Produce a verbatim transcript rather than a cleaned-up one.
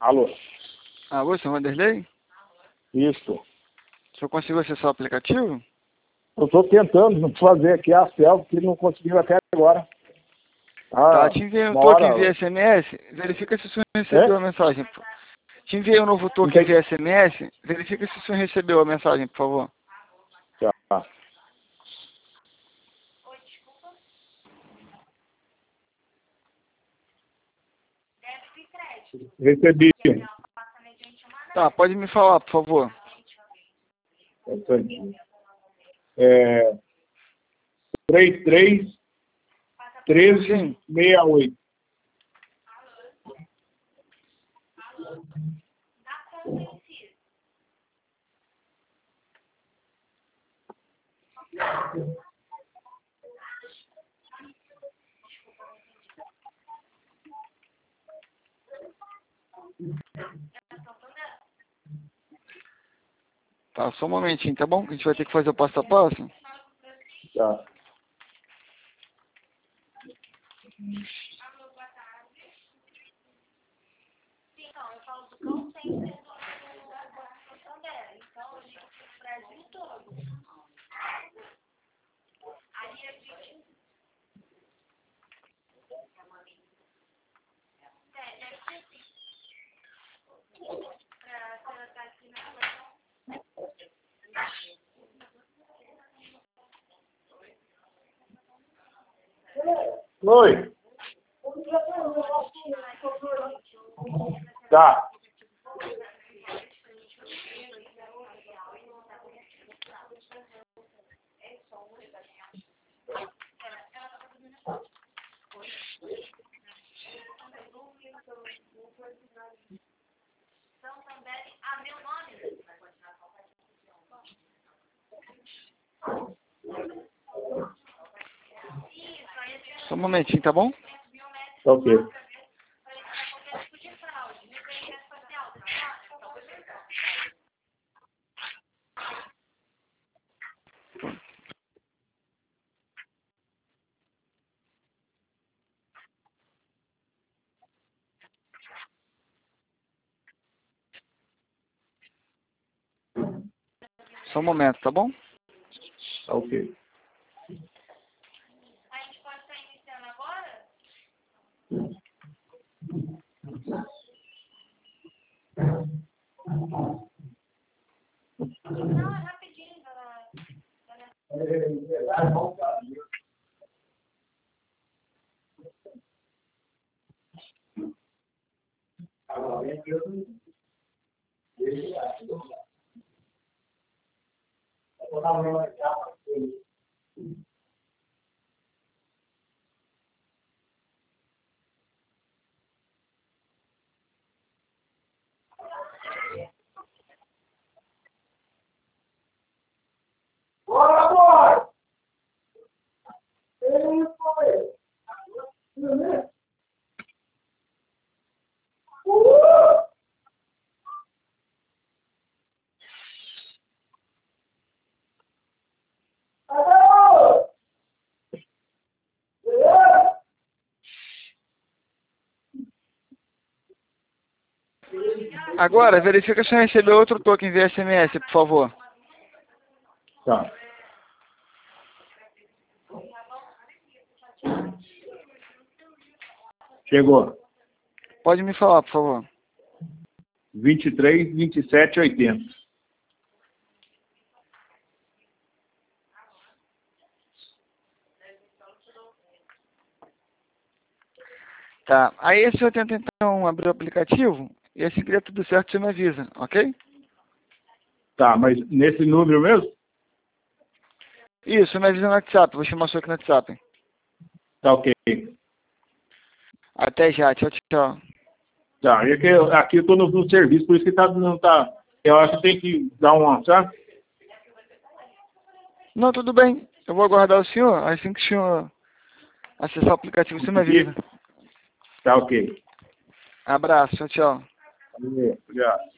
Alô? Alô, senhor Vanderlei? Isso. O senhor conseguiu acessar o aplicativo? Eu estou tentando fazer aqui a selfie, que não conseguiu até agora. Ah, Tá, te enviei um uma token hora... via S M S, verifica se o senhor recebeu É? a mensagem. Te enviei um novo token via S M S, verifica se o senhor recebeu a mensagem, por favor. Tá. Recebi. Tá, pode me falar, por favor. É... três três treze Sim. sessenta e oito. Tá, só um momentinho, tá bom? A gente vai ter que fazer o passo a passo. Tá. Oi. Tá. Só um momentinho, tá bom? Ok. Só um momento, tá bom? Ok. Agora, verifica se o senhor recebeu outro token via S M S, por favor. Tá. Chegou. Pode me falar, por favor. vinte e três, vinte e sete, oitenta. Tá, aí se eu tento então abrir o aplicativo, e assim que der tudo certo, você me avisa, ok? Tá, mas nesse número mesmo? Isso, me avisa no WhatsApp, vou chamar o senhor aqui no WhatsApp. Tá ok. Até já, tchau, tchau. Tá, é que eu- aqui eu tô no, no serviço, por isso que tá, não tá... Eu acho que tem que dar uma, sabe? Não, tudo bem, eu vou aguardar o senhor, assim que o senhor acessar o aplicativo, você me avisa. Tá ok. Abraço, tchau, tchau. Valeu, obrigado.